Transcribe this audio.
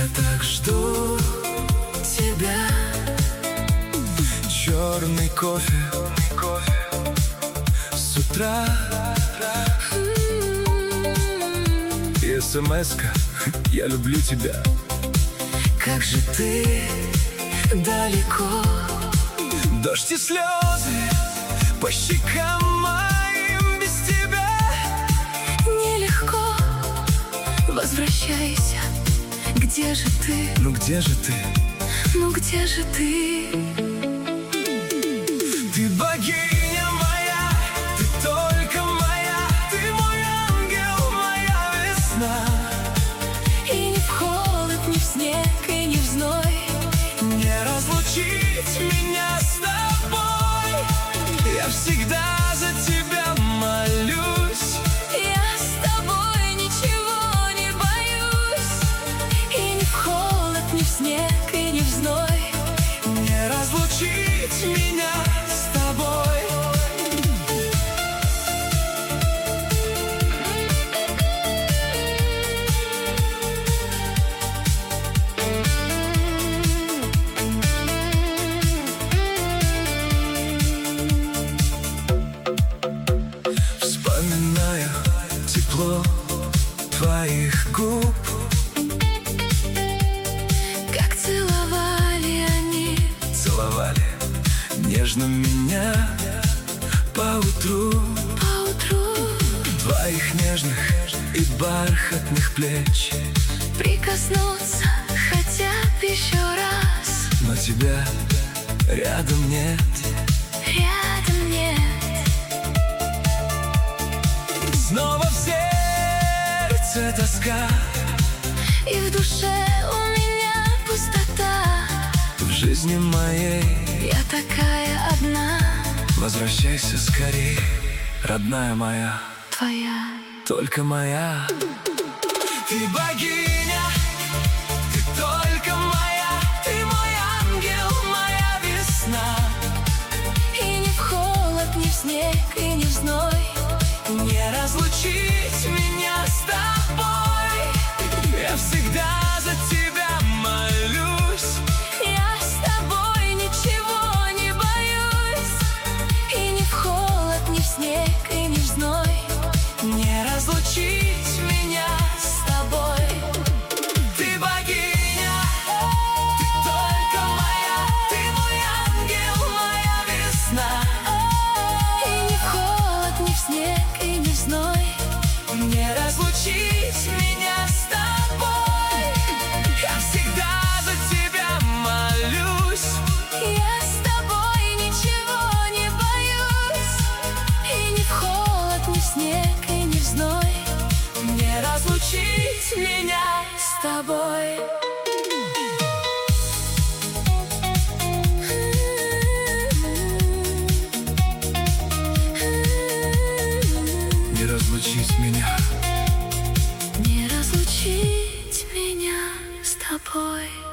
так жду тебя. Черный кофе с утра и смс-ка: я люблю тебя. Как же ты далеко. Дождь и слезы по щекам моим, без тебя нелегко. Возвращайся, где же ты? Ну где же ты? Ну где же ты? Ты богиня моя, ты только моя, ты мой ангел, моя весна. И ни в холод, ни в снег, и ни в зной Не разлучить меня с тобой. Я всегда за тебя молюсь. Я с тобой ничего не боюсь. И ни в холод, ни в снег, и ни в зной Не разлучить меня с тобой. Вспоминаю тепло твоих губ, как целовали они. целовали нежно меня поутру. Твоих нежных и бархатных плеч Прикоснуться хотят еще раз, но тебя рядом нет. рядом нет. Снова в сердце тоска, И в душе у меня пустота. в жизни моей Я такая одна, возвращайся скорей, родная моя, твоя. только моя. Ты богиня, ты только моя, ты мой ангел, моя весна. И ни в холод, ни в снег, и ни в зной Не разлучить меня с тобой. Я всегда за тебя молюсь. я с тобой ничего не боюсь. И ни в холод, ни в снег, и ни в зной Не разлучить меня с тобой. Ты богиня, ты только моя, ты мой ангел, моя весна. И ни в холод, ни в снег, и ни в зной Не разлучить меня с тобой. Я всегда за тебя молюсь. я с тобой ничего не боюсь. И ни в холод, ни в снег, и ни в зной Не разлучить меня с тобой. не разлучить меня. Не разлучить меня с тобой.